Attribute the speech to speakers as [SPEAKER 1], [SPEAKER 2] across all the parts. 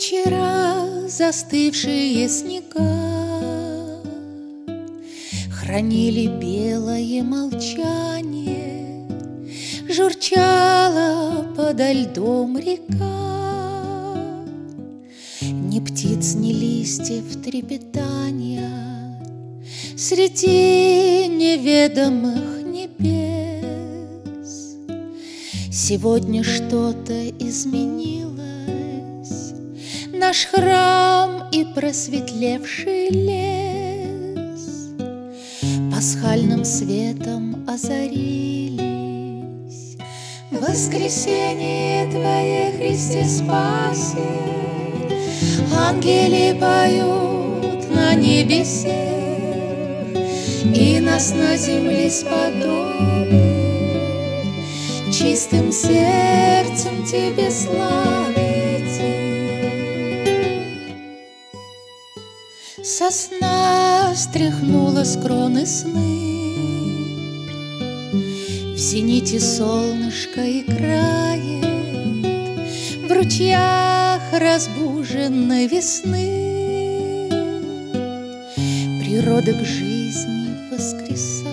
[SPEAKER 1] Вчера застывшие снега хранили белое молчание, журчала подо льдом река. Ни птиц, ни листьев трепетания среди неведомых небес. Сегодня что-то изменилось, наш храм и просветлевший лес пасхальным светом озарились. Воскресение Твое, Христе, Спасе, ангели поют на небесе, и нас на земле сподоби чистым сердцем Тебе славить. Сосна стряхнула с кроны сны, в зените солнышко играет, в ручьях разбуженной весны природа к жизни воскресает.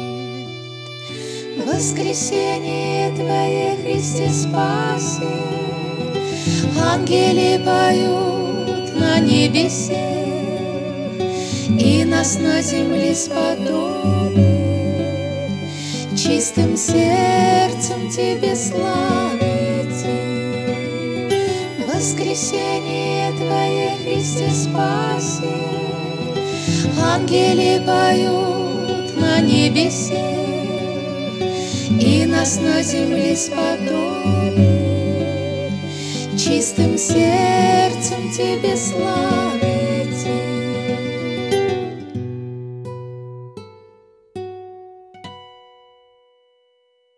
[SPEAKER 1] Воскресение Твое, Христе, Спасе, ангели поют на небесе, и нас на земле сподоби чистым сердцем Тебе славить. Воскресение Твое, Христе, Спасе, ангели поют на небесе, и нас на земле сподоби чистым сердцем Тебе славить.